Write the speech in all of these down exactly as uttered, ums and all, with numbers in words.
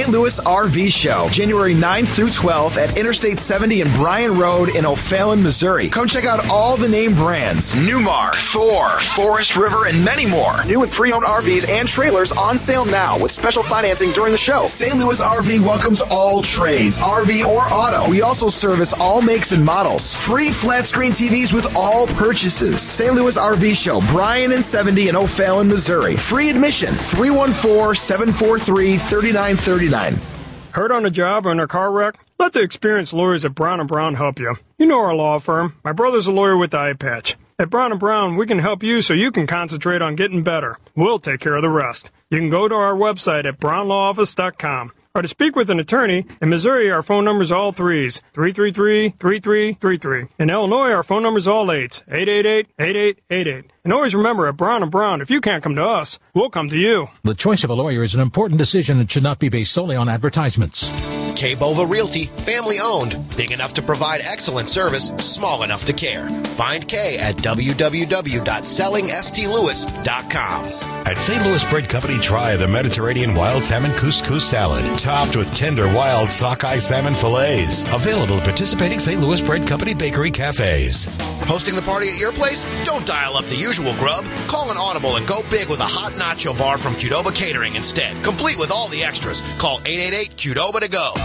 Saint Louis R V Show, January ninth through twelfth at Interstate seventy and Bryan Road in O'Fallon, Missouri. Come check out all the name brands, Newmar, Thor, Forest River, and many more. New and pre-owned R Vs and trailers on sale now with special financing during the show. Saint Louis R V welcomes all trades, R V or auto. We also service all makes and models. Free flat screen T Vs with all purchases. Saint Louis R V Show, Bryan and seventy in O'Fallon, Missouri. Free admission, three one four, seven four three, three nine three nine. Hurt on a job or in a car wreck? Let the experienced lawyers at Brown and Brown help you. You know our law firm. My brother's a lawyer with the eye patch. At Brown and Brown, we can help you so you can concentrate on getting better. We'll take care of the rest. You can go to our website at brown law office dot com. Or to speak with an attorney, in Missouri, our phone number's all threes, three three three, three three three three. In Illinois, our phone number's all eights, eight eight eight, eight eight eight eight. And always remember, at Brown and Brown, if you can't come to us, we'll come to you. The choice of a lawyer is an important decision and should not be based solely on advertisements. K. Bova Realty, family owned, big enough to provide excellent service, small enough to care. Find Kay at w w w dot selling s t louis dot com. At Saint Louis Bread Company, try the Mediterranean Wild Salmon Couscous Salad, topped with tender wild sockeye salmon fillets. Available at participating Saint Louis Bread Company bakery cafes. Hosting the party at your place? Don't dial up the usual grub. Call an audible and go big with a hot nacho bar from Qdoba Catering instead. Complete with all the extras. Call eight eight eight, Qdoba to go.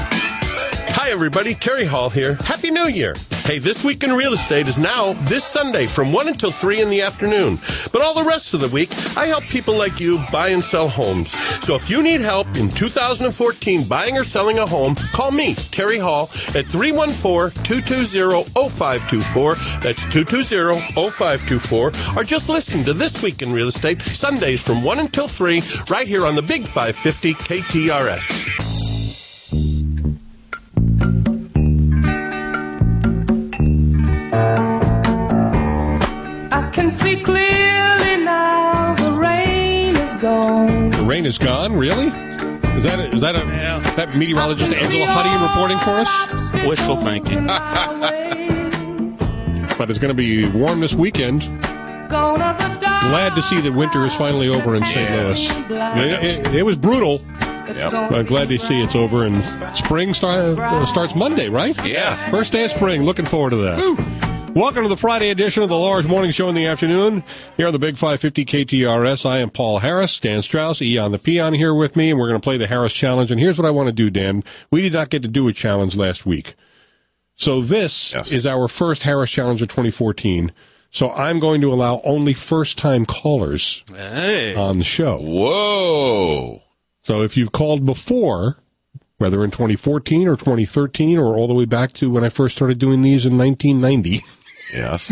Hi, everybody. Terry Hall here. Happy New Year. Hey, This Week in Real Estate is now this Sunday from one until three in the afternoon. But all the rest of the week, I help people like you buy and sell homes. So if you need help in two thousand fourteen buying or selling a home, call me, Terry Hall, at three one four, two two zero, zero five two four. That's two two zero, zero five two four. Or just listen to This Week in Real Estate Sundays from one until three right here on the Big five fifty K T R S. I can see clearly now the rain is gone. The rain is gone? Really? Is that a, is that a yeah. that meteorologist Angela Huddy reporting for us? Wishful thinking. But it's going to be warm this weekend. Glad to see that winter is finally over in Saint Louis. It, it, it was brutal. Yep. But glad to see it's over, and spring start, uh, starts Monday, right? Yeah. First day of spring. Looking forward to that. Woo. Welcome to the Friday edition of the Lars Morning Show in the afternoon. Here on the Big five fifty K T R S, I am Paul Harris, Dan Strauss, Eon the Peon here with me, and we're going to play the Harris Challenge. And here's what I want to do, Dan. We did not get to do a challenge last week. So this yes. is our first Harris Challenge of twenty fourteen. So I'm going to allow only first-time callers hey. on the show. Whoa. So if you've called before, whether in twenty fourteen or twenty thirteen or all the way back to when I first started doing these in nineteen ninety. Yes.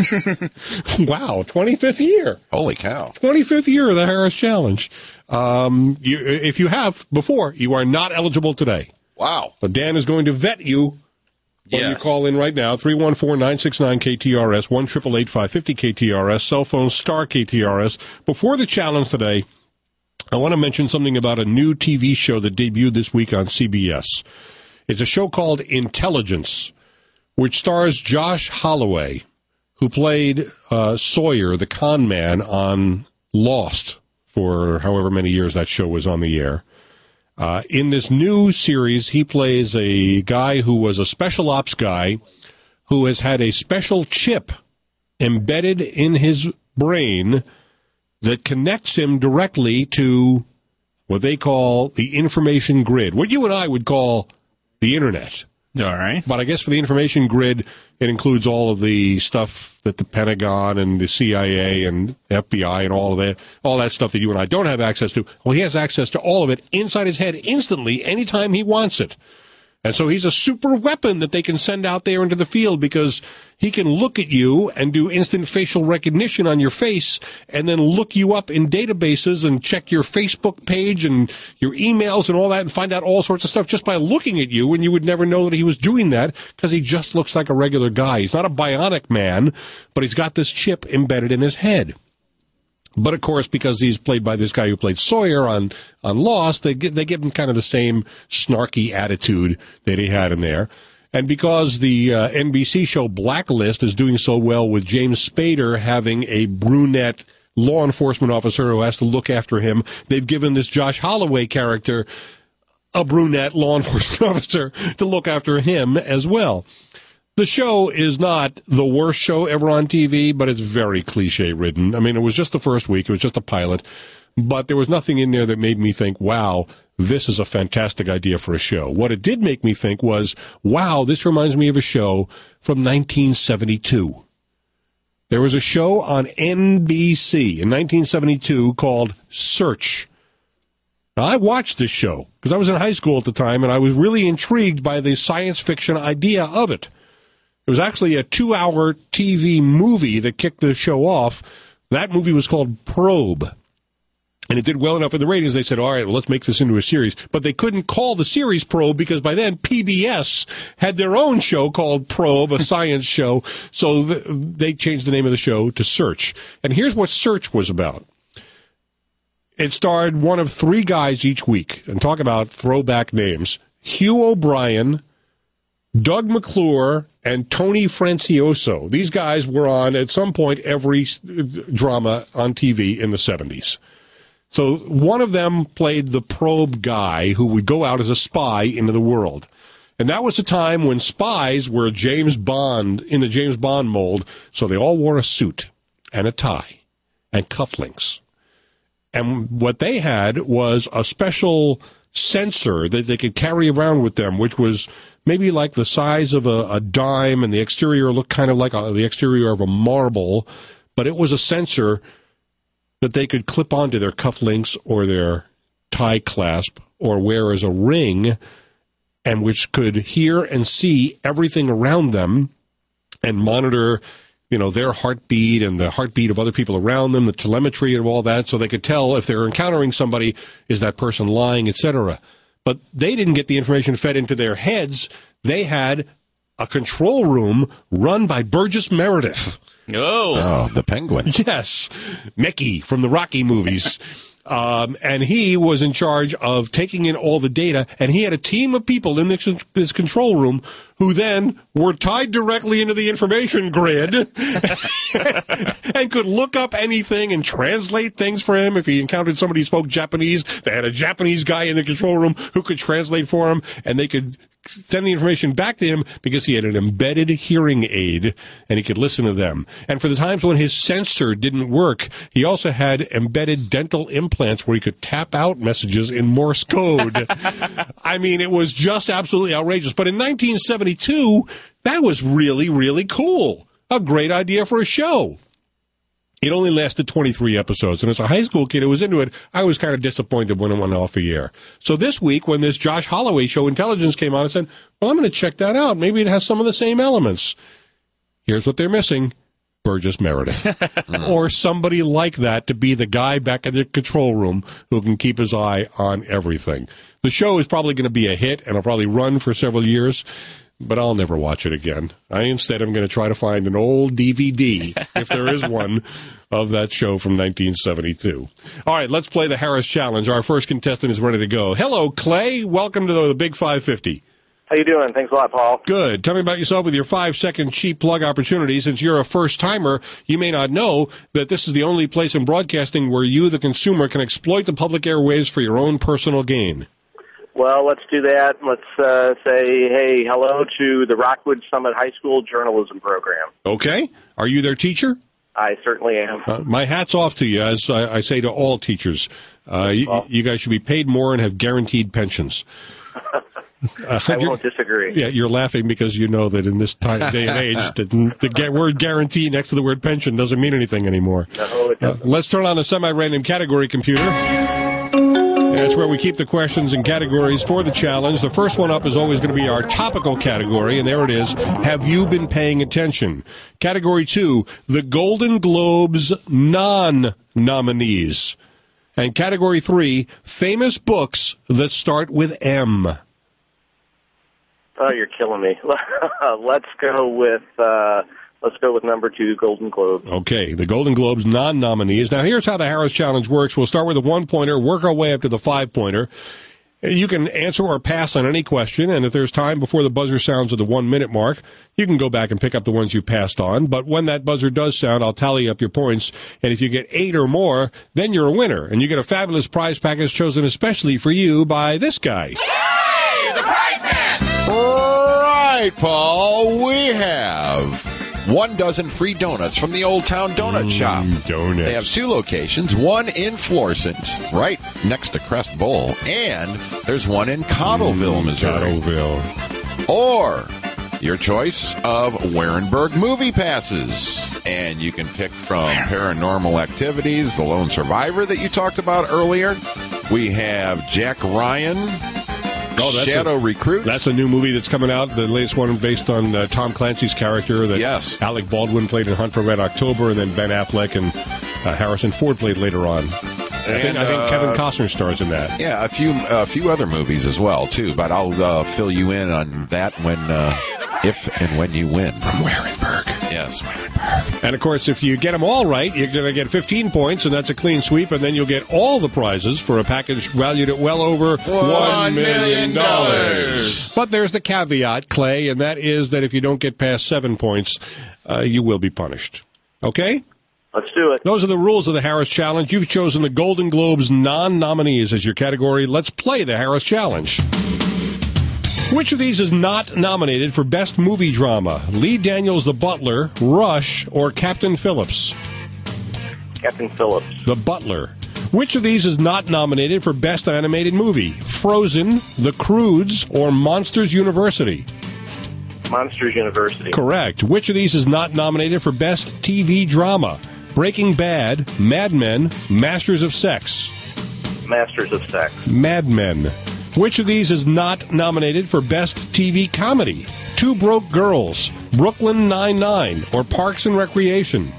Wow, twenty-fifth year. Holy cow. twenty-fifth year of the Harris Challenge. Um, you, if you have before, you are not eligible today. Wow. But Dan is going to vet you when yes. you call in right now, three one four, nine six nine K T R S, one eight eight eight, five five zero K T R S, cell phone star K T R S. Before the challenge today, I want to mention something about a new T V show that debuted this week on C B S. It's a show called Intelligence, which stars Josh Holloway, who played uh, Sawyer, the con man, on Lost for however many years that show was on the air. Uh, in this new series, he plays a guy who was a special ops guy who has had a special chip embedded in his brain that connects him directly to what they call the information grid, what you and I would call the Internet. All right. But I guess for the information grid, it includes all of the stuff that the Pentagon and the C I A and F B I and all of that, all that stuff that you and I don't have access to. Well, he has access to all of it inside his head instantly anytime he wants it. And so he's a super weapon that they can send out there into the field because he can look at you and do instant facial recognition on your face and then look you up in databases and check your Facebook page and your emails and all that and find out all sorts of stuff just by looking at you, and you would never know that he was doing that because he just looks like a regular guy. He's not a bionic man, but he's got this chip embedded in his head. But, of course, because he's played by this guy who played Sawyer on, on Lost, they, they give him kind of the same snarky attitude that he had in there. And because the uh, N B C show Blacklist is doing so well with James Spader having a brunette law enforcement officer who has to look after him, they've given this Josh Holloway character a brunette law enforcement officer to look after him as well. The show is not the worst show ever on T V, but it's very cliche-ridden. I mean, it was just the first week. It was just a pilot. But there was nothing in there that made me think, wow, this is a fantastic idea for a show. What it did make me think was, wow, this reminds me of a show from nineteen seventy-two. There was a show on N B C in nineteen seventy-two called Search. Now, I watched this show because I was in high school at the time, and I was really intrigued by the science fiction idea of it. It was actually a two-hour T V movie that kicked the show off. That movie was called Probe. And it did well enough in the ratings, they said, all right, well, let's make this into a series. But they couldn't call the series Probe because by then P B S had their own show called Probe, a science show. So th- they changed the name of the show to Search. And here's what Search was about. It starred one of three guys each week. And talk about throwback names. Hugh O'Brien, Doug McClure, and Tony Francioso. These guys were on, at some point, every drama on T V in the seventies. So one of them played the probe guy who would go out as a spy into the world. And that was a time when spies were James Bond, in the James Bond mold, so they all wore a suit and a tie and cufflinks. And what they had was a special sensor that they could carry around with them, which was maybe like the size of a, a dime, and the exterior looked kind of like a, the exterior of a marble, but it was a sensor that they could clip onto their cufflinks or their tie clasp or wear as a ring, and which could hear and see everything around them and monitor, you know, their heartbeat and the heartbeat of other people around them, the telemetry and all that, so they could tell if they're encountering somebody, is that person lying, et cetera. But they didn't get the information fed into their heads. They had a control room run by Burgess Meredith. Oh, oh the Penguin. Yes, Mickey from the Rocky movies. Um, and he was in charge of taking in all the data, and he had a team of people in this, this control room who then were tied directly into the information grid and could look up anything and translate things for him. If he encountered somebody who spoke Japanese, they had a Japanese guy in the control room who could translate for him, and they could send the information back to him because he had an embedded hearing aid and he could listen to them. And for the times when his sensor didn't work, he also had embedded dental implants where he could tap out messages in Morse code. I mean, it was just absolutely outrageous. But in nineteen seventy-two, that was really, really cool. A great idea for a show. It only lasted twenty-three episodes, and as a high school kid who was into it, I was kind of disappointed when it went off the air. So this week, when this Josh Holloway show, Intelligence, came on, I said, well, I'm going to check that out. Maybe it has some of the same elements. Here's what they're missing. Burgess Meredith. Or somebody like that to be the guy back in the control room who can keep his eye on everything. The show is probably going to be a hit, and it'll probably run for several years. But I'll never watch it again. I instead am going to try to find an old D V D, if there is one, of that show from nineteen seventy-two. All right, let's play the Harris Challenge. Our first contestant is ready to go. Hello, Clay. Welcome to the, the Big five fifty. How you doing? Thanks a lot, Paul. Good. Tell me about yourself with your five-second cheap plug opportunity. Since you're a first-timer, you may not know that this is the only place in broadcasting where you, the consumer, can exploit the public airwaves for your own personal gain. Well, let's do that. Let's uh, say, hey, hello to the Rockwood Summit High School journalism program. Okay. Are you their teacher? I certainly am. Uh, my hat's off to you, as I, I say to all teachers. Uh, you, well, you guys should be paid more and have guaranteed pensions. Uh, I won't disagree. Yeah, you're laughing because you know that in this time, day and age, the, the word guarantee next to the word pension doesn't mean anything anymore. No, it doesn't. Uh, let's turn on a semi-random category computer. That's where we keep the questions and categories for the challenge. The first one up is always going to be our topical category, and there it is. Have you been paying attention? Category two, the Golden Globes non-nominees. And category three, famous books that start with M. Oh, you're killing me. Let's go with... Uh... Let's go with number two, Golden Globes. Okay, the Golden Globes non-nominees. Now, here's how the Harris Challenge works. We'll start with a one-pointer, work our way up to the five-pointer. You can answer or pass on any question, and if there's time before the buzzer sounds at the one-minute mark, you can go back and pick up the ones you passed on. But when that buzzer does sound, I'll tally up your points, and if you get eight or more, then you're a winner, and you get a fabulous prize package chosen especially for you by this guy. Right, Paul. We have one dozen free donuts from the Old Town Donut mm, Shop. Donuts. They have two locations, one in Florissant, right next to Crest Bowl, and there's one in Cottleville, mm, Missouri. Cottleville. Or your choice of Warenberg movie passes. And you can pick from Paranormal Activities, The Lone Survivor that you talked about earlier. We have Jack Ryan, Oh, that's Shadow a, Recruit. That's a new movie that's coming out, the latest one based on uh, Tom Clancy's character that yes. Alec Baldwin played in Hunt for Red October, and then Ben Affleck and uh, Harrison Ford played later on. And, I, think, I think uh, Kevin Costner stars in that. Yeah, a few a few other movies as well, too, but I'll uh, fill you in on that when, uh, if and when you win. From Warenberg. Yes, Warenberg. And, of course, if you get them all right, you're going to get fifteen points, and that's a clean sweep, and then you'll get all the prizes for a package valued at well over one million dollars. But there's the caveat, Clay, and that is that if you don't get past seven points, uh, you will be punished. Okay? Let's do it. Those are the rules of the Harris Challenge. You've chosen the Golden Globes non-nominees as your category. Let's play the Harris Challenge. Which of these is not nominated for Best Movie Drama? Lee Daniels' The Butler, Rush, or Captain Phillips? Captain Phillips. The Butler. Which of these is not nominated for Best Animated Movie? Frozen, The Croods, or Monsters University? Monsters University. Correct. Which of these is not nominated for Best T V Drama? Breaking Bad, Mad Men, Masters of Sex? Masters of Sex. Mad Men. Which of these is not nominated for Best T V Comedy? Two Broke Girls, Brooklyn Nine-Nine, or Parks and Recreation?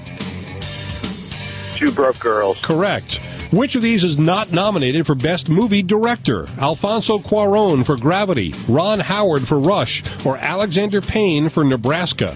Two Broke Girls. Correct. Which of these is not nominated for Best Movie Director? Alfonso Cuarón for Gravity, Ron Howard for Rush, or Alexander Payne for Nebraska?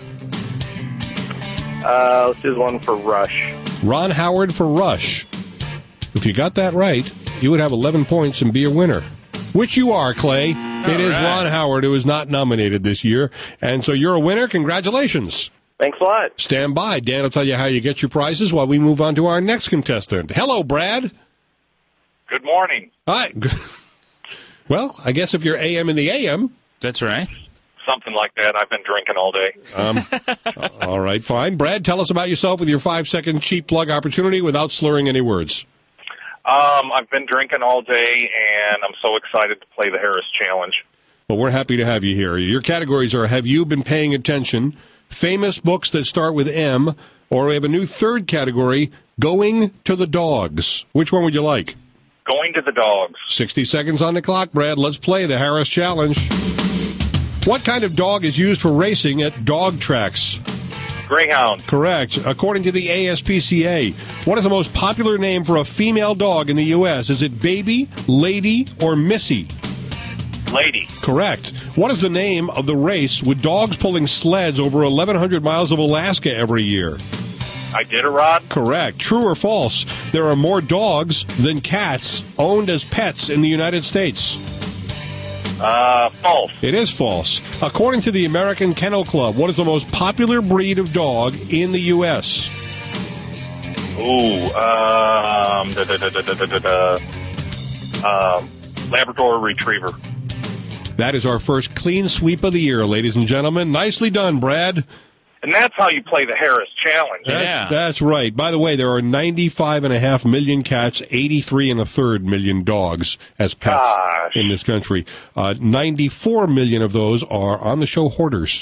Uh, let's do one for Rush. Ron Howard for Rush. If you got that right, you would have eleven points and be a winner. Which you are, Clay. All it is right. Ron Howard who is not nominated this year. And so you're a winner. Congratulations. Thanks a lot. Stand by. Dan will tell you how you get your prizes while we move on to our next contestant. Hello, Brad. Good morning. Hi. Well, I guess if you're A M in the A M. That's right. Something like that. I've been drinking all day. Um, all right, fine. Brad, tell us about yourself with your five-second cheap plug opportunity without slurring any words. Um, I've been drinking all day, and I'm so excited to play the Harris Challenge. Well, we're happy to have you here. Your categories are Have You Been Paying Attention, Famous Books That Start with M, or we have a new third category, Going to the Dogs. Which one would you like? Going to the Dogs. sixty seconds on the clock, Brad. Let's play the Harris Challenge. What kind of dog is used for racing at dog tracks? Greyhound. Correct. According to the A S P C A, what is the most popular name for a female dog in the U S? Is it Baby, Lady, or Missy? Lady. Correct. What is the name of the race with dogs pulling sleds over eleven hundred miles of Alaska every year? Iditarod. Correct. True or false? There are more dogs than cats owned as pets in the United States. Uh, false. It is false. According to the American Kennel Club, what is the most popular breed of dog in the U S? Ooh, um, da, da, da, da, da, da, da. Um, Labrador Retriever. That is our first clean sweep of the year, ladies and gentlemen. Nicely done, Brad. And that's how you play the Harris Challenge. That, That's right. By the way, there are ninety-five and a half million cats, eighty-three and a third million dogs as pets Gosh. in this country. Uh, ninety-four million of those are on the show hoarders.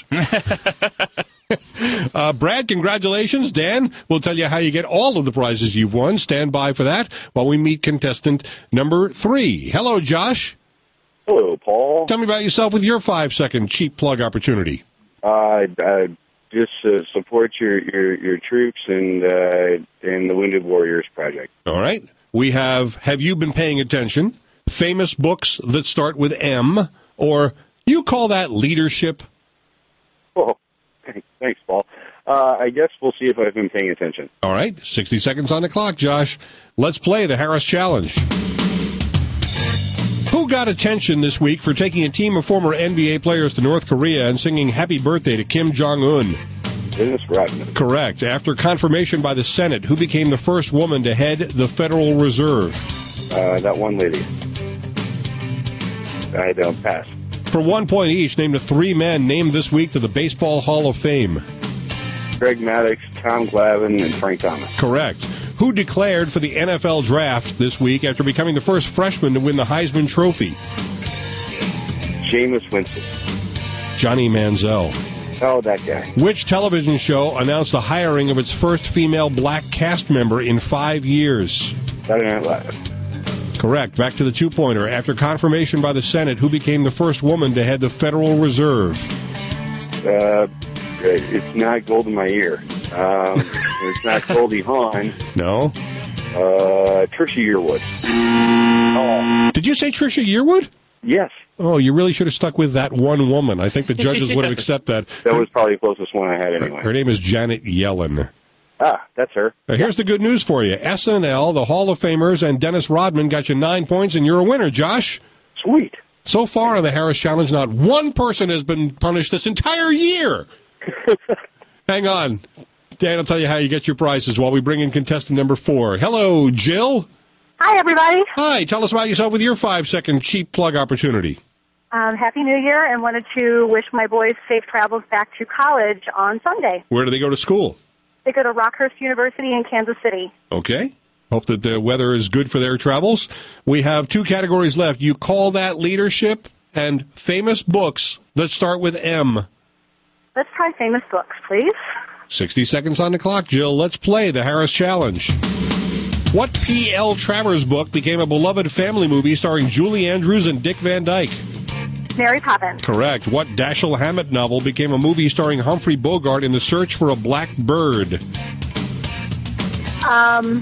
uh, Brad, congratulations. Dan, we'll tell you how you get all of the prizes you've won. Stand by for that while we meet contestant number three. Hello, Josh. Hello, Paul. Tell me about yourself with your five-second cheap plug opportunity. Uh, I just uh, support your, your, your troops and uh, and the Wounded Warriors Project. All right. We have Have You Been Paying Attention? Famous Books That Start with M, or you call that leadership? Oh, thanks, Paul. Uh, I guess we'll see if I've been paying attention. All right. sixty seconds on the clock, Josh. Let's play the Harris Challenge. Who got attention this week for taking a team of former N B A players to North Korea and singing happy birthday to Kim Jong-un? Dennis Rodman. Correct. After confirmation by the Senate, who became the first woman to head the Federal Reserve? Uh, that one lady. I don't pass. For one point each, name the three men named this week to the Baseball Hall of Fame. Greg Maddux, Tom Glavine, and Frank Thomas. Correct. Who declared for the N F L draft this week after becoming the first freshman to win the Heisman Trophy? Jameis Winston. Johnny Manziel. Oh, that guy. Which television show announced the hiring of its first female black cast member in five years? Saturday Night Live. Correct. Back to the two-pointer. After confirmation by the Senate, who became the first woman to head the Federal Reserve? Uh, it's not Golden Meir. Um, it's not Goldie Hawn. No. Uh, Trisha Yearwood. Oh. Did you say Trisha Yearwood? Yes. Oh, you really should have stuck with that one woman. I think the judges would have accepted that. That was probably the closest one I had anyway. Her name is Janet Yellen. Ah, that's her. Now, here's the good news for you. S N L, the Hall of Famers, and Dennis Rodman got you nine points, and you're a winner, Josh. Sweet. So far on the Harris Challenge, not one person has been punished this entire year. Hang on. Dan will tell you how you get your prizes while we bring in contestant number four. Hello, Jill. Hi, everybody. Hi. Tell us about yourself with your five-second cheap plug opportunity. Um, Happy New Year, and wanted to wish my boys safe travels back to college on Sunday. Where do they go to school? They go to Rockhurst University in Kansas City. Okay. Hope that the weather is good for their travels. We have two categories left. You call that leadership and famous books that start with M. Let's try famous books, please. sixty seconds on the clock, Jill. Let's play the Harris Challenge. What P L. Travers book became a beloved family movie starring Julie Andrews and Dick Van Dyke? Mary Poppins. Correct. What Dashiell Hammett novel became a movie starring Humphrey Bogart in The Search for a Black Bird? Um,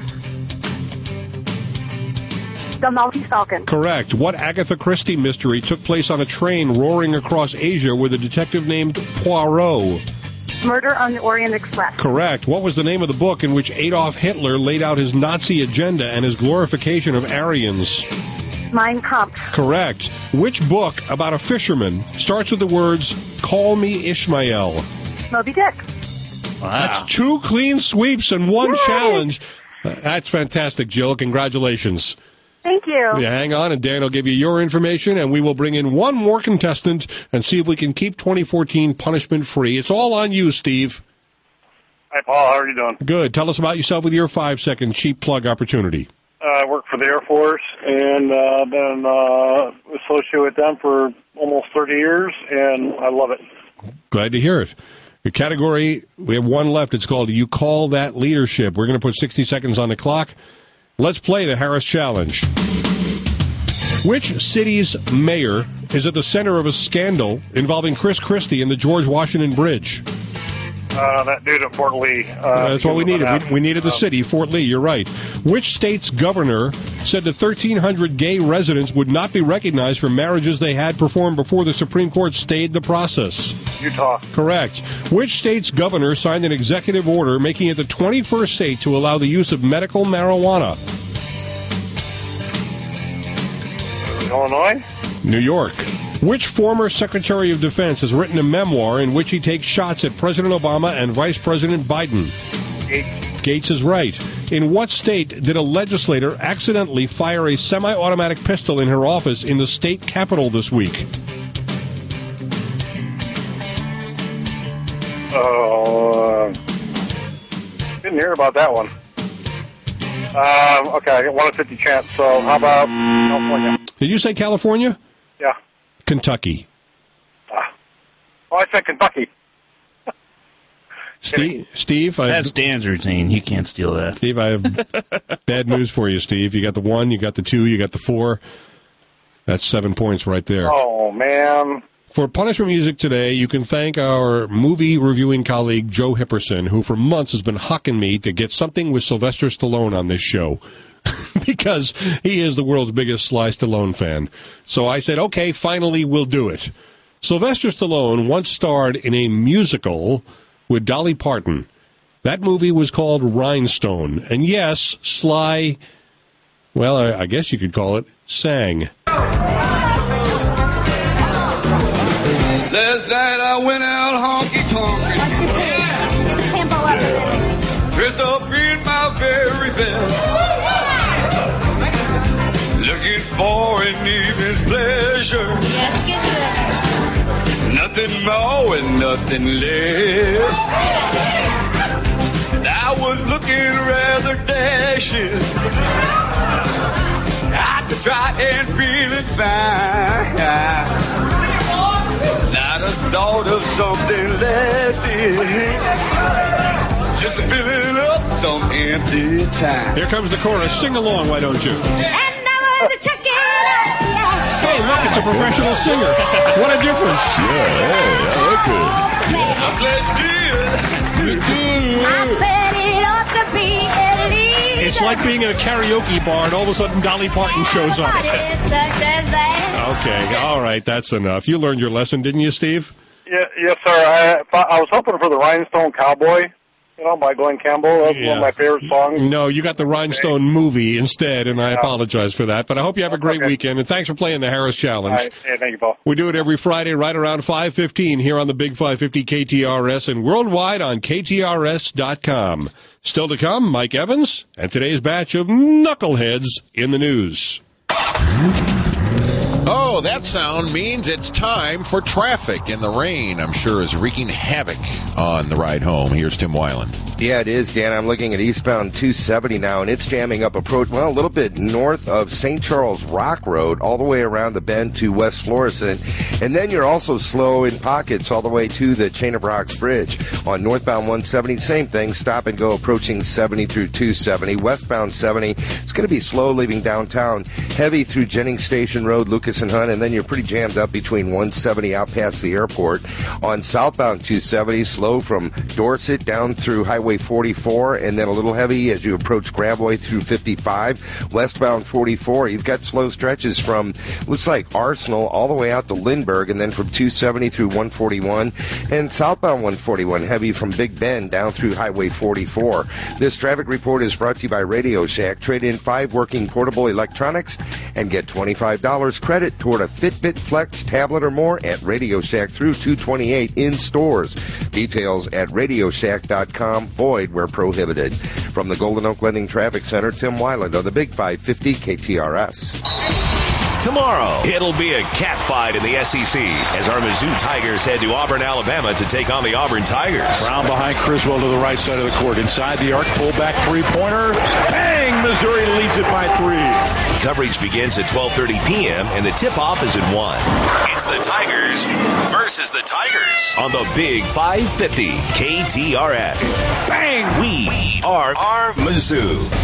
The Maltese Falcon. Correct. What Agatha Christie mystery took place on a train roaring across Asia with a detective named Poirot? Murder on the Orient Express. Correct. What was the name of the book in which Adolf Hitler laid out his Nazi agenda and his glorification of Aryans? Mein Kampf. Correct. Which book about a fisherman starts with the words, "Call me Ishmael"? Moby Dick. Wow. That's two clean sweeps and one Yay! challenge. That's fantastic, Jill. Congratulations. Thank you. Yeah, hang on, and Dan will give you your information, and we will bring in one more contestant and see if we can keep twenty fourteen punishment-free. It's all on you, Steve. Hi, Paul. How are you doing? Good. Tell us about yourself with your five-second cheap plug opportunity. Uh, I work for the Air Force and uh, been uh, associated with them for almost thirty years, and I love it. Glad to hear it. Your category, we have one left. It's called You Call That Leadership. We're going to put sixty seconds on the clock. Let's play the Harris Challenge. Which city's mayor is at the center of a scandal involving Chris Christie and the George Washington Bridge? Uh, that dude at Fort Lee. Uh, That's what we needed. We, we needed the city, Fort Lee. You're right. Which state's governor said that thirteen hundred gay residents would not be recognized for marriages they had performed before the Supreme Court stayed the process? Utah. Correct. Which state's governor signed an executive order making it the twenty-first state to allow the use of medical marijuana? Illinois. New York. Which former Secretary of Defense has written a memoir in which he takes shots at President Obama and Vice President Biden? Gates. Gates is right. In what state did a legislator accidentally fire a semi-automatic pistol in her office in the state capitol this week? Oh, uh, didn't hear about that one. Um, okay, I got one in fifty chance, so how about California? Did you say California? Yeah. Kentucky. Ah. Oh, I said Kentucky. Steve, Steve I that's Dan's routine. You can't steal that. Steve, I have bad news for you, Steve. You got the one, you got the two, you got the four. That's seven points right there. Oh, man. For punishment music today, you can thank our movie reviewing colleague, Joe Hipperson, who for months has been hucking me to get something with Sylvester Stallone on this show. Because he is the world's biggest Sly Stallone fan. So I said, okay, finally we'll do it. Sylvester Stallone once starred in a musical with Dolly Parton. That movie was called Rhinestone. And yes, Sly, well, I, I guess you could call it, sang. Last night I went out honky-tonkin'. What's your pace? Get the tempo up a bit. Dressed up in my very best. Looking for an evening's pleasure. Yes, get to it. nothing more and nothing less. And I was looking rather dashing. I could try and feel it fine. Now the thought of something lasting, just to fill it up some empty time. Here comes the chorus. Sing along, why don't you? And I was a checking out. Hey, look, it's a professional singer. What a difference. Yeah, hey, I'm glad you did. I said it ought to be illegal. It's like being in a karaoke bar and all of a sudden Dolly Parton shows up. Such as that. Okay, all right, that's enough. You learned your lesson, didn't you, Steve? Yeah, yes, sir. I, I was hoping for the Rhinestone Cowboy, you know, by Glenn Campbell. That's Yeah. one of my favorite songs. No, you got the Rhinestone movie instead, and I apologize for that. But I hope you have a great Okay. weekend, and thanks for playing the Harris Challenge. All right. Yeah, thank you, Paul. We do it every Friday right around five fifteen here on the Big five fifty K T R S and worldwide on K T R S dot com. Still to come, Mike Evans and today's batch of knuckleheads in the news. Oh, that sound means it's time for traffic, and the rain, I'm sure, is wreaking havoc on the ride home. Here's Tim Weiland. Yeah, it is, Dan. I'm looking at eastbound two seventy now, and it's jamming up approach, well, a little bit north of Saint Charles Rock Road, all the way around the bend to West Florissant. And then you're also slow in pockets all the way to the Chain of Rocks Bridge. On northbound one seventy, same thing, stop and go approaching seventy through two seventy. Westbound seventy, it's going to be slow leaving downtown, heavy through Jennings Station Road, Lucas and Hunt, and then you're pretty jammed up between one seventy out past the airport. On southbound two seventy, slow from Dorset down through Highway forty-four, and then a little heavy as you approach Gravois through fifty-five. Westbound forty-four, you've got slow stretches from, looks like Arsenal, all the way out to Lindbergh, and then from two seventy through one forty-one. And southbound one forty-one, heavy from Big Bend down through Highway forty-four. This traffic report is brought to you by Radio Shack. Trade in five working portable electronics and get twenty-five dollars credit toward a Fitbit Flex tablet or more at Radio Shack through two twenty-eight in stores. Details at radio shack dot com. Void where prohibited. From the Golden Oak Lending Traffic Center, Tim Weiland on the Big five fifty K T R S. Tomorrow, it'll be a cat fight in the S E C as our Mizzou Tigers head to Auburn, Alabama to take on the Auburn Tigers. Brown behind Criswell to the right side of the court. Inside the arc, pullback three-pointer. Bang! Missouri leads it by three. Coverage begins at twelve thirty p.m. and the tip-off is at one. It's the Tigers versus the Tigers on the Big five fifty K T R S. Bang! We are our Mizzou.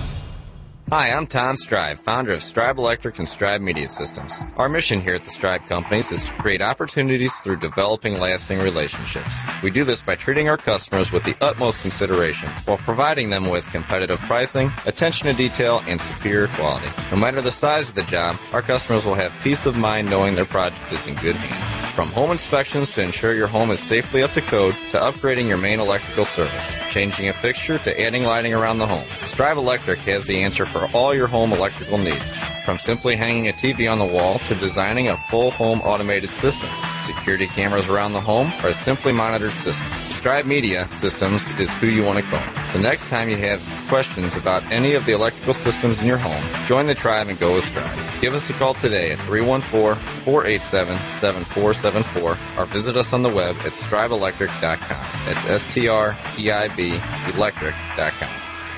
Hi, I'm Tom Strive, founder of Strive Electric and Strive Media Systems. Our mission here at the Strive Companies is to create opportunities through developing lasting relationships. We do this by treating our customers with the utmost consideration while providing them with competitive pricing, attention to detail, and superior quality. No matter the size of the job, our customers will have peace of mind knowing their project is in good hands. From home inspections to ensure your home is safely up to code to upgrading your main electrical service, changing a fixture to adding lighting around the home, Strive Electric has the answer for all your home electrical needs. From simply hanging a T V on the wall to designing a full home automated system, security cameras around the home, or a simply monitored system, Strive Media Systems is who you want to call. So next time you have questions about any of the electrical systems in your home, join the tribe and go with Strive. Give us a call today at three one four, four eight seven, seven four seven four or visit us on the web at strive electric dot com. That's S T R E I B electric dot com.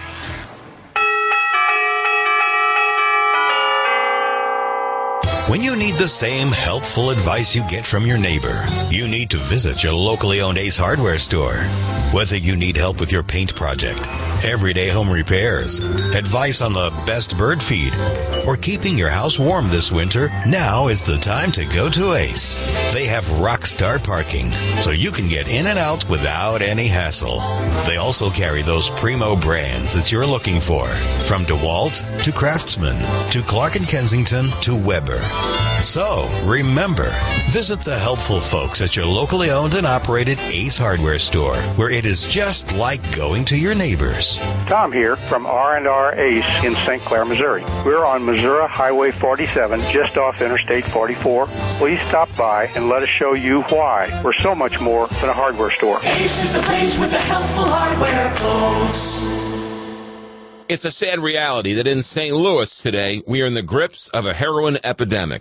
When you need the same helpful advice you get from your neighbor, you need to visit your locally owned Ace Hardware store. Whether you need help with your paint project, everyday home repairs, advice on the best bird feed, or keeping your house warm this winter, now is the time to go to Ace. They have rockstar parking, so you can get in and out without any hassle. They also carry those primo brands that you're looking for, from DeWalt to Craftsman to Clark and Kensington to Weber. So, remember, visit the helpful folks at your locally owned and operated Ace Hardware store, where it is just like going to your neighbors. Tom here from R and R Ace in Saint Clair, Missouri. We're on Missouri Highway forty-seven, just off Interstate forty-four. Please stop by and let us show you why we're so much more than a hardware store. Ace is the place with the helpful hardware, folks. It's a sad reality that in Saint Louis today, we are in the grips of a heroin epidemic.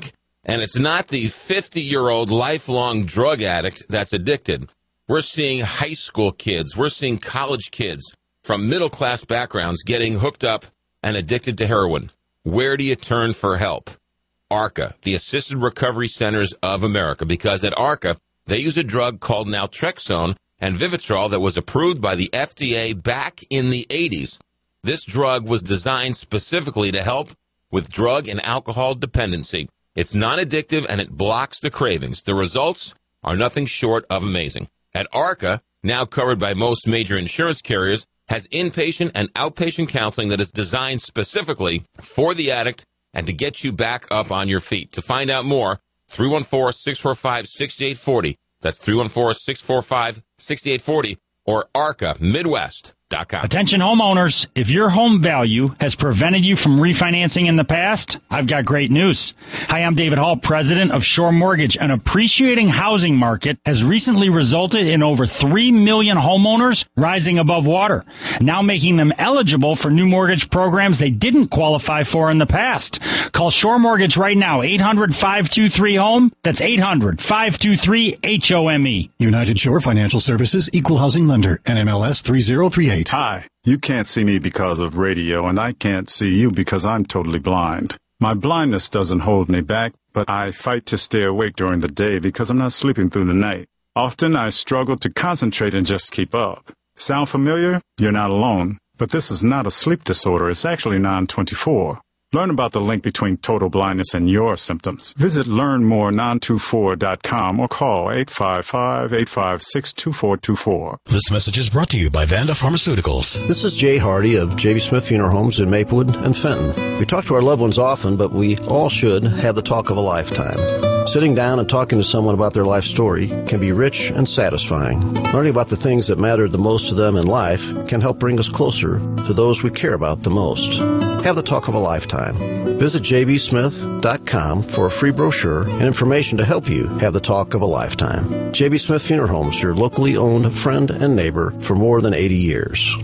And it's not the fifty-year-old lifelong drug addict that's addicted. We're seeing high school kids, we're seeing college kids from middle-class backgrounds getting hooked up and addicted to heroin. Where do you turn for help? ARCA, the Assisted Recovery Centers of America, because at ARCA, they use a drug called naltrexone and Vivitrol that was approved by the F D A back in the eighties. This drug was designed specifically to help with drug and alcohol dependency. It's non-addictive and it blocks the cravings. The results are nothing short of amazing. At ARCA, now covered by most major insurance carriers, has inpatient and outpatient counseling that is designed specifically for the addict and to get you back up on your feet. To find out more, three one four, six four five, six eight four zero. That's three one four, six four five, six eight four zero or arca midwest dot com. Attention homeowners, if your home value has prevented you from refinancing in the past, I've got great news. Hi, I'm David Hall, president of Shore Mortgage. An appreciating housing market has recently resulted in over three million homeowners rising above water, now making them eligible for new mortgage programs they didn't qualify for in the past. Call Shore Mortgage right now, eight hundred, five two three, HOME. That's eight hundred, five two three, H O M E. United Shore Financial Services, Equal Housing Lender, N M L S three zero three eight. Hi, you can't see me because of radio, and I can't see you because I'm totally blind. My blindness doesn't hold me back, but I fight to stay awake during the day because I'm not sleeping through the night. Often I struggle to concentrate and just keep up. Sound familiar? You're not alone. But this is not a sleep disorder. It's actually non twenty-four. Learn about the link between total blindness and your symptoms. Visit learn more non twenty-four dot com or call eight five five, eight five six, two four two four. This message is brought to you by Vanda Pharmaceuticals. This is Jay Hardy of J B. Smith Funeral Homes in Maplewood and Fenton. We talk to our loved ones often, but we all should have the talk of a lifetime. Sitting down and talking to someone about their life story can be rich and satisfying. Learning about the things that matter the most to them in life can help bring us closer to those we care about the most. Have the talk of a lifetime. Visit j b smith dot com for a free brochure and information to help you have the talk of a lifetime. J B. Smith Funeral Homes, your locally owned friend and neighbor for more than eighty years.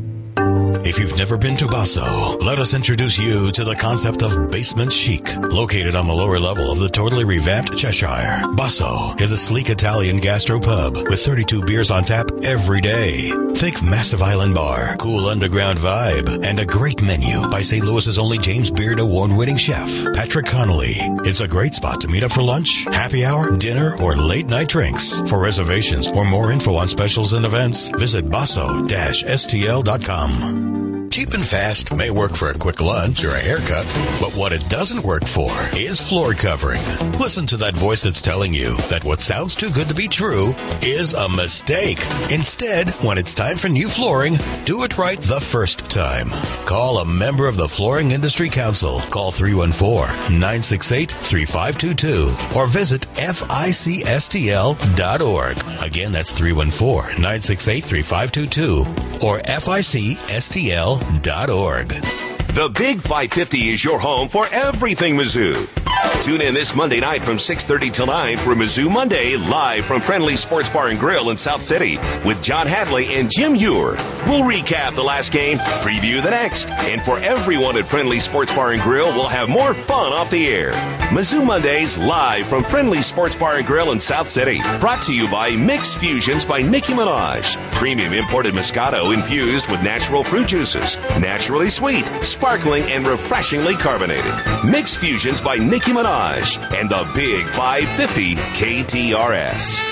If you've never been to Basso, let us introduce you to the concept of basement chic. Located on the lower level of the totally revamped Cheshire, Basso is a sleek Italian gastropub with thirty-two beers on tap every day. Think massive island bar, cool underground vibe, and a great menu by Saint Louis's only James Beard award-winning chef, Patrick Connolly. It's a great spot to meet up for lunch, happy hour, dinner, or late-night drinks. For reservations or more info on specials and events, visit basso dash s t l dot com. Cheap and fast may work for a quick lunch or a haircut, but what it doesn't work for is floor covering. Listen to that voice that's telling you that what sounds too good to be true is a mistake. Instead, when it's time for new flooring, do it right the first time. Call a member of the Flooring Industry Council. Call three one four, nine six eight, three five two two or visit F I C S T L dot org. Again, that's three one four, nine six eight, three five two two or F I C S T L dot org. The Big five fifty is your home for everything Mizzou. Tune in this Monday night from six thirty till nine for Mizzou Monday, live from Friendly Sports Bar and Grill in South City with John Hadley and Jim Ewer. We'll recap the last game, preview the next, and for everyone at Friendly Sports Bar and Grill, we'll have more fun off the air. Mizzou Mondays, live from Friendly Sports Bar and Grill in South City. Brought to you by Mixed Fusions by Nicki Minaj. Premium imported Moscato infused with natural fruit juices. Naturally sweet, sparkling, and refreshingly carbonated. Mixed Fusions by Nicki Minaj and the Big five fifty K T R S.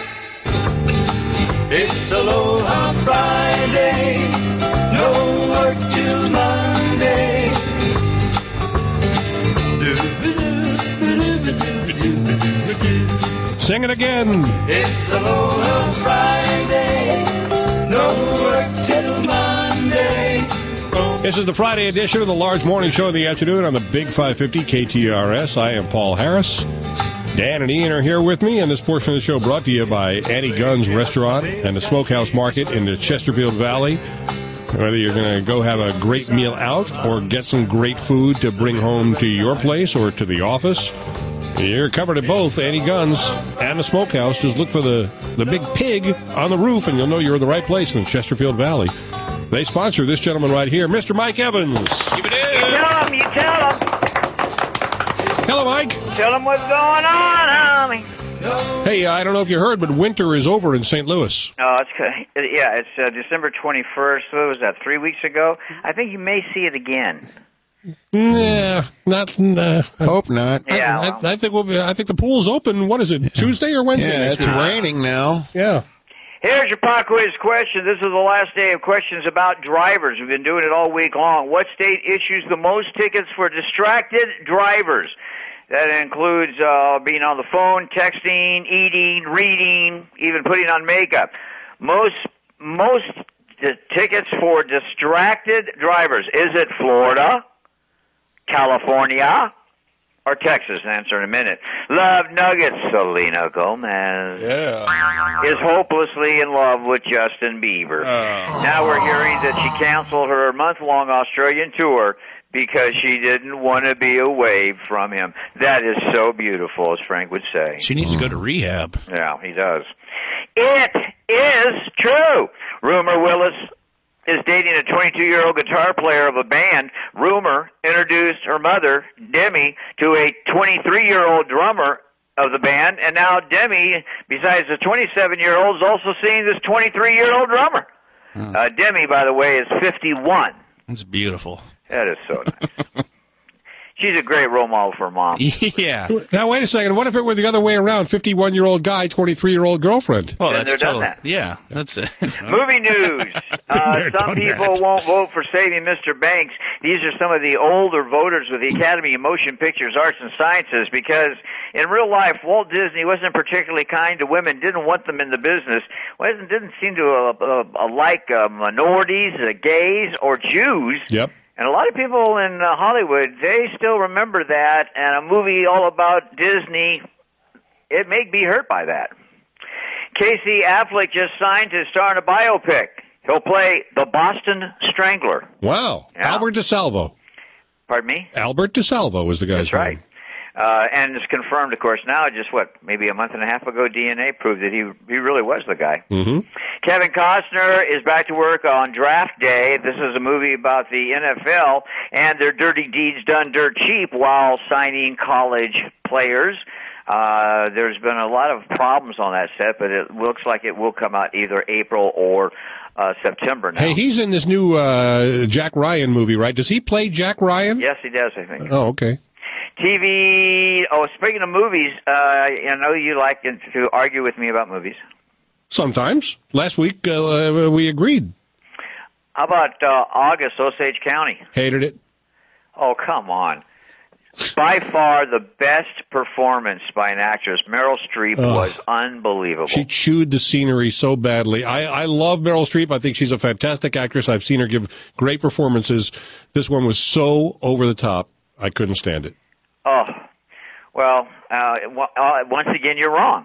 It's Aloha Friday, no work till Monday. Sing it again. It's Aloha Friday, no work till Monday. This is the Friday edition of the Large Morning Show in the afternoon on the Big five fifty K T R S. I am Paul Harris. Dan and Ian are here with me, and this portion of the show brought to you by Annie Gunn's Restaurant and the Smokehouse Market in the Chesterfield Valley. Whether you're going to go have a great meal out or get some great food to bring home to your place or to the office, you're covered at both Annie Gunn's and the Smokehouse. Just look for the, the big pig on the roof, and you'll know you're in the right place in the Chesterfield Valley. They sponsor this gentleman right here, Mister Mike Evans. Keep it in. You tell him, you tell him. Hello, Mike. Tell them what's going on, homie. Hey, I don't know if you heard, but winter is over in Saint Louis. Oh, it's yeah, it's uh, December twenty-first. What was that? Three weeks ago. I think you may see it again. Nah, not. Nah. Hope not. I, Yeah, I, well. I think we'll be, I think the pool's open. What is it? Tuesday or Wednesday? Yeah, next it's week? raining now. Yeah. Here's your pop quiz question. This is the last day of questions about drivers. We've been doing it all week long. What state issues the most tickets for distracted drivers? That includes uh, being on the phone, texting, eating, reading, even putting on makeup. Most most t- tickets for distracted drivers. Is it Florida, California, or Texas? Answer in a minute. Love Nuggets. Selena Gomez yeah. is hopelessly in love with Justin Bieber. Oh. Now we're hearing that she canceled her month-long Australian tour because she didn't want to be away from him. That is so beautiful, as Frank would say. She needs to go to rehab. Yeah, he does. It is true. Rumor Willis is dating a twenty-two-year-old guitar player of a band. Rumor introduced her mother, Demi, to a twenty-three-year-old drummer of the band, and now Demi, besides the twenty-seven-year-old, is also seeing this twenty-three-year-old drummer. Hmm. Uh, Demi, by the way, is fifty-one. That's beautiful. That is so nice. She's a great role model for mom. Yeah. Now, wait a second. What if it were the other way around? fifty-one-year-old guy, twenty-three-year-old girlfriend. Well, Been that's there, done totally, that. yeah, that's it. Movie news. Uh, there, some done people that. won't vote for saving Mister Banks. These are some of the older voters with the Academy of Motion Pictures, Arts, and Sciences because in real life, Walt Disney wasn't particularly kind to women, didn't want them in the business, wasn't, didn't seem to uh, uh, uh, like uh, minorities, uh, gays, or Jews. Yep. And a lot of people in uh, Hollywood, they still remember that, and a movie all about Disney, it may be hurt by that. Casey Affleck just signed to star in a biopic. He'll play the Boston Strangler. Wow. Yeah. Albert DeSalvo. Pardon me? Albert DeSalvo was the guy's That's right. name. Uh, and it's confirmed, of course, now, just what, maybe a month and a half ago, D N A proved that he he really was the guy. Mm-hmm. Kevin Costner is back to work on Draft Day. This is a movie about the N F L and their dirty deeds done dirt cheap while signing college players. Uh, there's been a lot of problems on that set, but it looks like it will come out either April or uh, September now. Hey, he's in this new uh, Jack Ryan movie, right? Does he play Jack Ryan? Yes, he does, I think. Oh, okay. T V, oh, speaking of movies, uh, I know you like to argue with me about movies. Sometimes. Last week, uh, we agreed. How about uh, August, Osage County? Hated it. Oh, come on. By far the best performance by an actress. Meryl Streep Ugh. was unbelievable. She chewed the scenery so badly. I, I love Meryl Streep. I think she's a fantastic actress. I've seen her give great performances. This one was so over the top, I couldn't stand it. Oh, well, uh, w- uh, once again, you're wrong.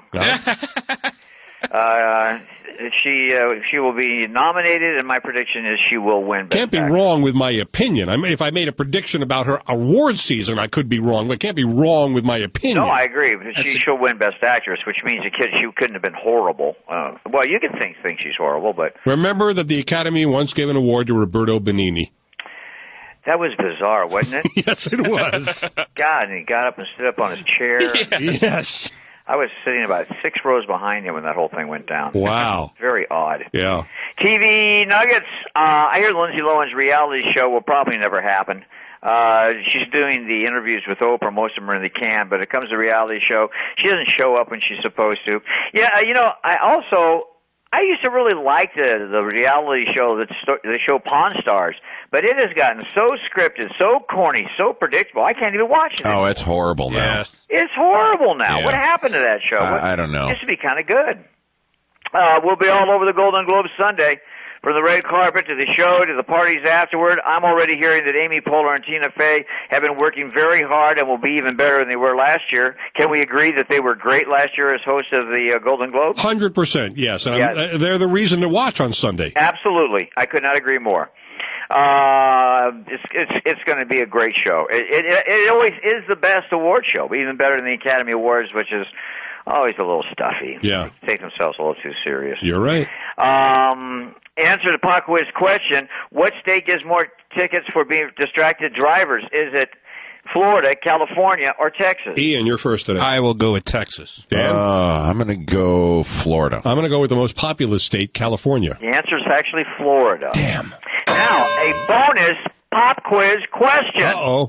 uh, she uh, she will be nominated, and my prediction is she will win. Best Can't be Actress. wrong with my opinion. I mean, if I made a prediction about her award season, I could be wrong, but it can't be wrong with my opinion. No, I agree. She, she'll win Best Actress, which means the kid, she couldn't have been horrible. Uh, well, you can think think she's horrible, but Remember that the Academy once gave an award to Roberto Benigni. that was bizarre, wasn't it? Yes, it was. God, and he got up and stood up on his chair. Yes. I was sitting about six rows behind him when that whole thing went down. Wow. Very odd. Yeah. T V nuggets. Uh, I hear Lindsay Lohan's reality show will probably never happen. Uh, she's doing the interviews with Oprah. Most of them are in the can, but it comes to reality show. She doesn't show up when she's supposed to. Yeah, uh, you know, I also, I used to really like the, the reality show, that st- the show Pawn Stars, but it has gotten so scripted, so corny, so predictable, I can't even watch it. Oh, it's horrible now. Yes. It's horrible now. Yeah. What happened to that show? I- What- I don't know. It used to be kind of good. Uh, we'll be all over the Golden Globe Sunday. From the red carpet to the show to the parties afterward, I'm already hearing that Amy Poehler and Tina Fey have been working very hard and will be even better than they were last year. Can we agree that they were great last year as hosts of the uh, Golden Globe? one hundred percent, yes. And I'm- Yes. uh, they're the reason to watch on Sunday. Absolutely. I could not agree more. Uh, it's it's it's going to be a great show. It, it it always is the best award show, even better than the Academy Awards, which is always a little stuffy. Yeah. They take themselves a little too serious. You're right. Um, answer the pop quiz question: what state gives more tickets for being distracted drivers? Is it Florida, California, or Texas? Ian, you're first today. I will go with Texas. Dan? Uh, I'm going to go Florida. I'm going to go with the most populous state, California. The answer is actually Florida. Damn. Now, a bonus pop quiz question. Uh-oh.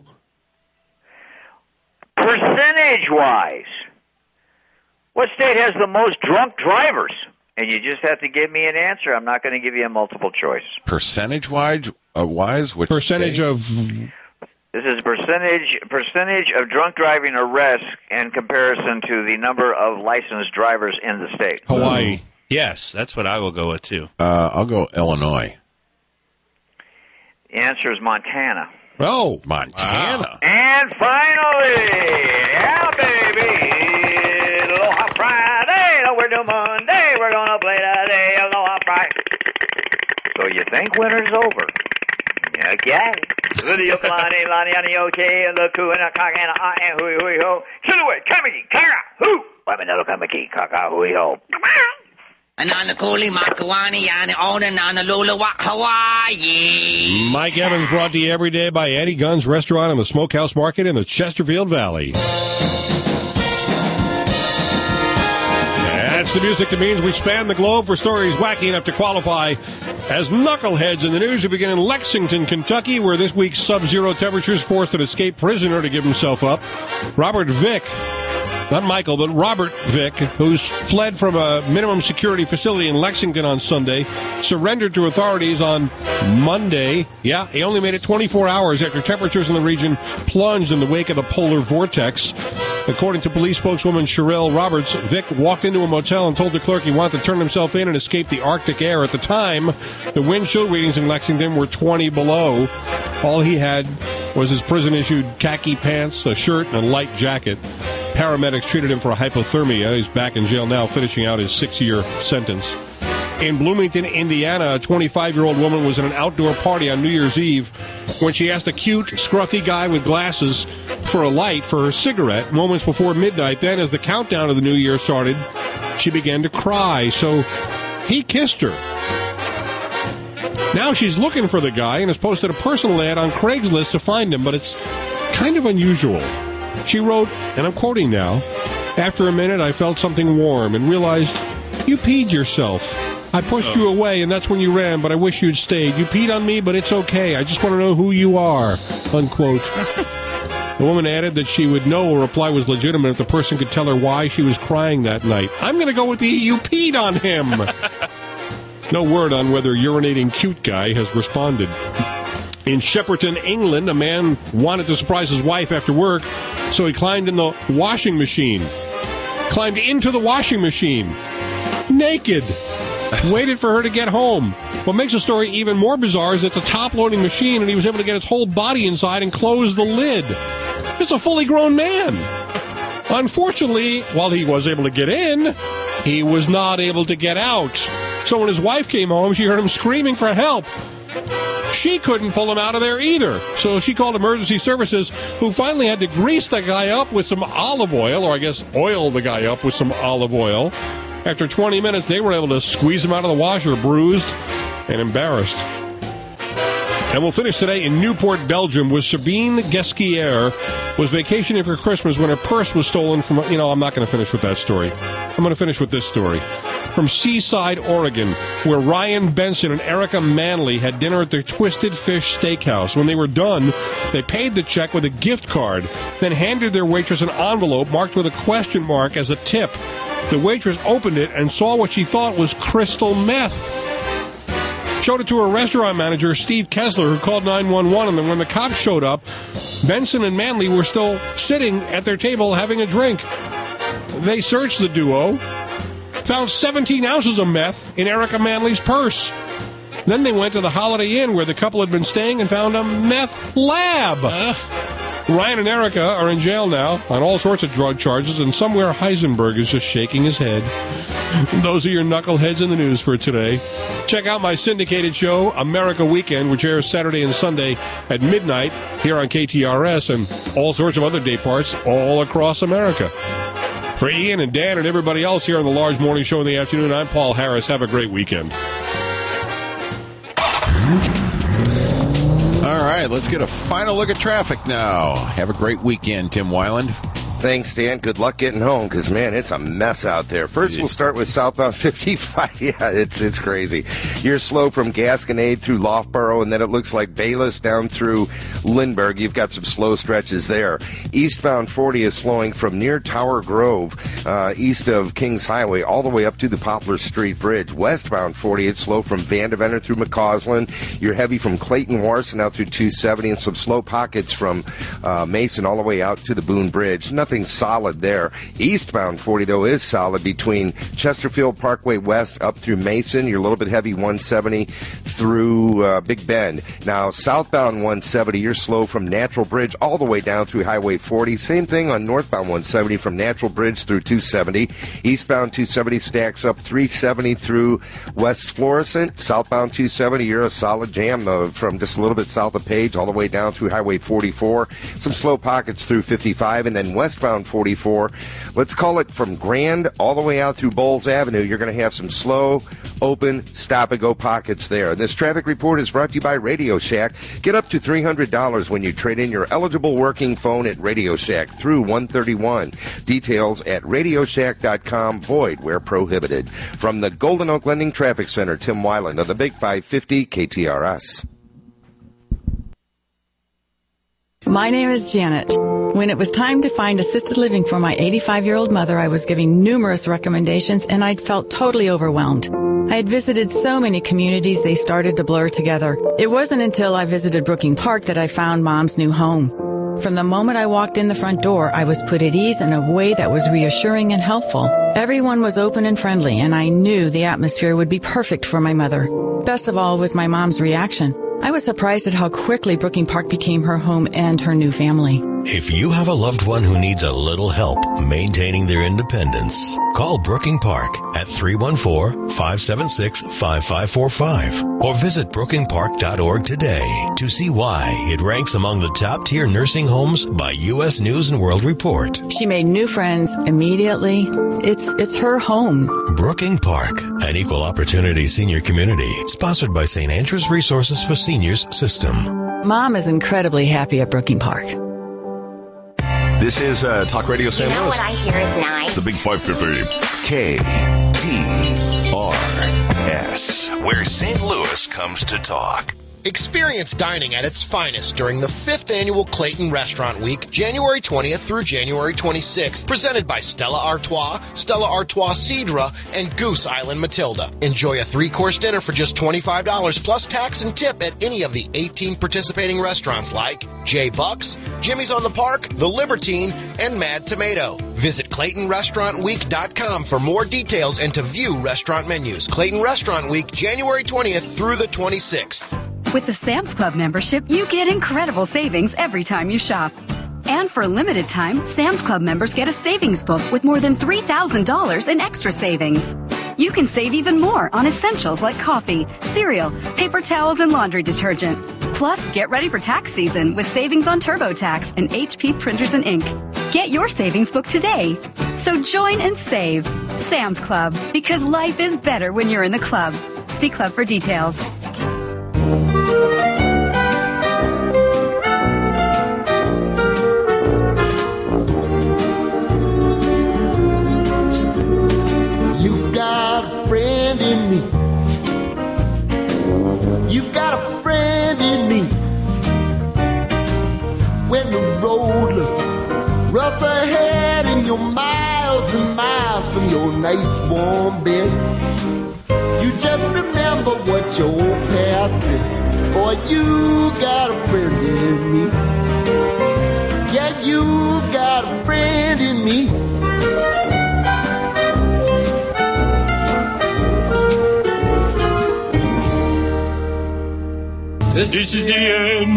Percentage-wise, what state has the most drunk drivers? And you just have to give me an answer. I'm not going to give you a multiple choice. Percentage-wise, uh, wise, which Percentage state? of... This is percentage percentage of drunk driving arrests in comparison to the number of licensed drivers in the state. Hawaii. Yes, that's what I will go with, too. Uh, I'll go Illinois. The answer is Montana. Oh. Montana. And finally, yeah, baby, Aloha Friday. No, we're doing Monday. We're going to play today. Aloha Friday. So you think winter's over? Okay. The Yokalani, Lani, Ani, okay, and the Ku, and the Kaka, and I, and hui, hui, ho. Silhouette, Kamiki, Kara, Hu. Wamanelo, Kamiki, Kaka, hui, ho. Ananakuli, Makawani, and Ona, Nanalula, Hawaii. Mike Evans brought to you every day by Eddie Gunn's Restaurant and the Smokehouse Market in the Chesterfield Valley. That's the music that means we span the globe for stories wacky enough to qualify as knuckleheads in the news. We begin in Lexington, Kentucky, where this week's sub-zero temperatures forced an escaped prisoner to give himself up. Robert Vick, not Michael, but Robert Vick, who's fled from a minimum security facility in Lexington on Sunday, surrendered to authorities on Monday. Yeah, he only made it twenty-four hours after temperatures in the region plunged in the wake of the polar vortex. According to police spokeswoman Sherelle Roberts, Vick walked into a motel and told the clerk he wanted to turn himself in and escape the Arctic air. At the time, the wind chill readings in Lexington were twenty below. All he had was his prison-issued khaki pants, a shirt, and a light jacket. Paramedics treated him for hypothermia. He's back in jail now, finishing out his six-year sentence. In Bloomington, Indiana, a twenty-five-year-old woman was at an outdoor party on New Year's Eve when she asked a cute, scruffy guy with glasses for a light for her cigarette moments before midnight. Then, as the countdown of the new year started, she began to cry, so he kissed her. Now she's looking for the guy and has posted a personal ad on Craigslist to find him, but it's kind of unusual. She wrote, and I'm quoting now, "After a minute, I felt something warm and realized you peed yourself. I pushed oh. you away, and that's when you ran, but I wish you'd stayed. You peed on me, but it's okay. I just want to know who you are," unquote. The woman added that she would know a reply was legitimate if the person could tell her why she was crying that night. I'm going to go with the "you peed on him." No word on whether urinating cute guy has responded. In Shepperton, England, a man wanted to surprise his wife after work, so he climbed in the washing machine. Climbed into the washing machine. Naked. Waited for her to get home. What makes the story even more bizarre is it's a top-loading machine, and he was able to get his whole body inside and close the lid. It's a fully grown man. Unfortunately, while he was able to get in, he was not able to get out. So when his wife came home, she heard him screaming for help. She couldn't pull him out of there either. So she called emergency services, who finally had to grease the guy up with some olive oil, or I guess oil the guy up with some olive oil. After twenty minutes, they were able to squeeze him out of the washer, bruised and embarrassed. And we'll finish today in Newport, Belgium, where Sabine Gesquier was vacationing for Christmas when her purse was stolen from, you know, I'm not going to finish with that story. I'm going to finish with this story. From Seaside, Oregon, where Ryan Benson and Erica Manley had dinner at their Twisted Fish Steakhouse. When they were done, they paid the check with a gift card, then handed their waitress an envelope marked with a question mark as a tip. The waitress opened it and saw what she thought was crystal meth. Showed it to her restaurant manager, Steve Kessler, who called nine one one, and then when the cops showed up, Benson and Manley were still sitting at their table having a drink. They searched the duo, found seventeen ounces of meth in Erica Manley's purse. Then they went to the Holiday Inn where the couple had been staying and found a meth lab. Uh. Ryan and Erica are in jail now on all sorts of drug charges, and somewhere Heisenberg is just shaking his head. Those are your knuckleheads in the news for today. Check out my syndicated show, America Weekend, which airs Saturday and Sunday at midnight here on K T R S and all sorts of other day parts all across America. For Ian and Dan and everybody else here on the Large Morning Show in the afternoon, I'm Paul Harris. Have a great weekend. All right, let's get a final look at traffic now. Have a great weekend, Tim Weiland. Thanks, Dan. Good luck getting home because, man, it's a mess out there. First, we'll start with southbound fifty-five. Yeah, it's it's crazy. You're slow from Gasconade through Loughborough, and then it looks like Bayless down through Lindbergh. You've got some slow stretches there. Eastbound forty is slowing from near Tower Grove, uh, east of Kings Highway, all the way up to the Poplar Street Bridge. Westbound forty, it's slow from Vandeventer through McCausland. You're heavy from Clayton Warson out through two seventy, and some slow pockets from uh, Mason all the way out to the Boone Bridge. Nothing solid there. Eastbound forty, though, is solid between Chesterfield Parkway West up through Mason. You're a little bit heavy one seventy through uh, Big Bend. Now, southbound one seventy, you're slow from Natural Bridge all the way down through Highway forty. Same thing on northbound one seventy from Natural Bridge through two seventy. Eastbound two seventy stacks up three seventy through West Florissant. Southbound two seventy, you're a solid jam, though, from just a little bit south of Page all the way down through Highway forty-four. Some slow pockets through fifty-five, and then westbound forty-four. Let's call it from Grand all the way out through Bowles Avenue. You're going to have some slow, open, stop-and-go pockets there. This traffic report is brought to you by Radio Shack. Get up to three hundred dollars when you trade in your eligible working phone at Radio Shack through one thirty-one. Details at radio shack dot com. Void where prohibited. From the Golden Oak Lending Traffic Center, Tim Weiland of the Big five fifty K T R S. My name is Janet. When it was time to find assisted living for my eighty-five-year-old mother, I was giving numerous recommendations, and I felt totally overwhelmed. I had visited so many communities, they started to blur together. It wasn't until I visited Brooking Park that I found Mom's new home. From the moment I walked in the front door, I was put at ease in a way that was reassuring and helpful. Everyone was open and friendly, and I knew the atmosphere would be perfect for my mother. Best of all was my mom's reaction. I was surprised at how quickly Brooking Park became her home and her new family. If you have a loved one who needs a little help maintaining their independence, call Brooking Park at three one four, five seven six, five five four five or visit brooking park dot org today to see why it ranks among the top-tier nursing homes by U S News and World Report. She made new friends immediately. It's it's her home. Brooking Park, an equal opportunity senior community, sponsored by Saint Andrews Resources for Seniors System. Mom is incredibly happy at Brooking Park. This is uh, Talk Radio Saint You know Louis. what I hear is nice? The Big five fifty. K T R S, where Saint Louis comes to talk. Experience dining at its finest during the fifth Annual Clayton Restaurant Week, January twentieth through January twenty-sixth, presented by Stella Artois, Stella Artois Cidra, and Goose Island Matilda. Enjoy a three-course dinner for just twenty-five dollars plus tax and tip at any of the eighteen participating restaurants like J. Buck's, Jimmy's on the Park, The Libertine, and Mad Tomato. Visit Clayton Restaurant Week dot com for more details and to view restaurant menus. Clayton Restaurant Week, January twentieth through the twenty-sixth. With the Sam's Club membership, you get incredible savings every time you shop. And for a limited time, Sam's Club members get a savings book with more than three thousand dollars in extra savings. You can save even more on essentials like coffee, cereal, paper towels, and laundry detergent. Plus, get ready for tax season with savings on TurboTax and H P printers and ink. Get your savings book today. So join and save. Sam's Club, because life is better when you're in the club. See club for details. You've got a friend in me. You've got a friend in me. When the road looks rough ahead and you're miles and miles from your nice warm bed, you just remember what your old past said. Boy, you got a friend in me. Yeah, you got a friend in me. This, this is the end,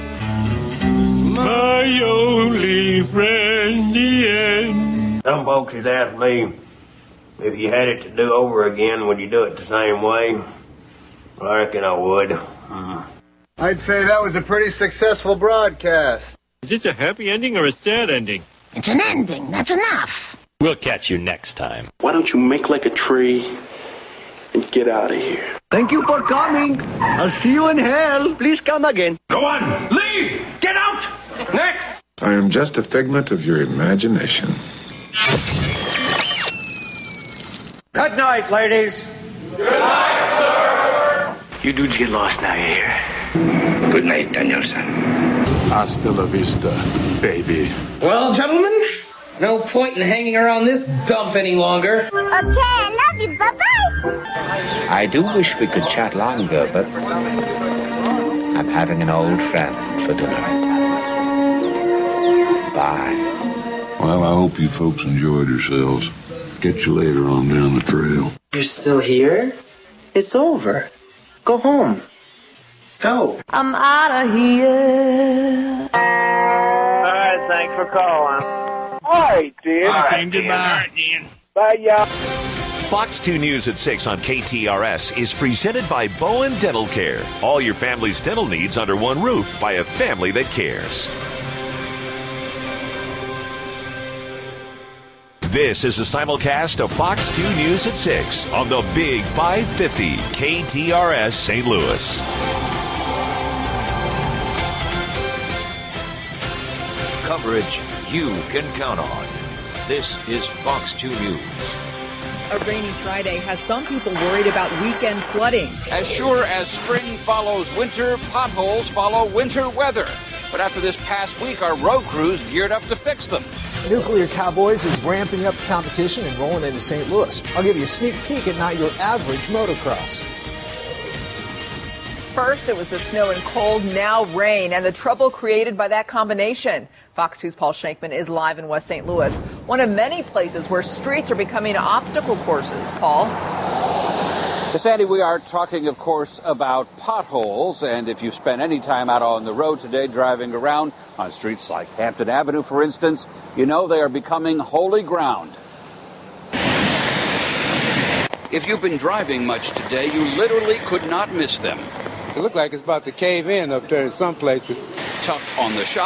my only friend, the end. Some folks has asked me if you had it to do over again, would you do it the same way? Well, I reckon I would. Mm. I'd say that was a pretty successful broadcast. Is this a happy ending or a sad ending? It's an ending, that's enough. We'll catch you next time. Why don't you make like a tree and get out of here? Thank you for coming. I'll see you in hell. Please come again. Go on, leave! Get out! Next! I am just a figment of your imagination. Good night, ladies. Good night, sir. You dudes get lost now, you hear? Good night, Danielson. Hasta la vista, baby. Well, gentlemen, no point in hanging around this dump any longer. Okay, I love you. Bye-bye. I do wish we could chat longer, but I'm having an old friend for dinner. Bye. Well, I hope you folks enjoyed yourselves. Catch you later on down the trail. You're still here? It's over. Go home. Go. I'm out of here. All right, thanks for calling. All right, Dan. All right, goodbye. All right, Dan. Bye, y'all. Fox two News at six on K T R S is presented by Bowen Dental Care. All your family's dental needs under one roof by a family that cares. This is a simulcast of Fox two News at six on the Big five fifty K T R S Saint Louis. Coverage you can count on. This is Fox two News. A rainy Friday has some people worried about weekend flooding. As sure as spring follows winter, potholes follow winter weather. But after this past week, our road crews geared up to fix them. Nuclear Cowboys is ramping up competition and rolling into Saint Louis. I'll give you a sneak peek at not your average motocross. First, it was the snow and cold, now rain, and the trouble created by that combination. Fox two's Paul Shankman is live in West Saint Louis, one of many places where streets are becoming obstacle courses. Paul? Sandy, we are talking, of course, about potholes, and if you've spent any time out on the road today driving around on streets like Hampton Avenue, for instance, you know they are becoming holy ground. If you've been driving much today, you literally could not miss them. It looked like it's about to cave in up there in some places. Tough on the shop.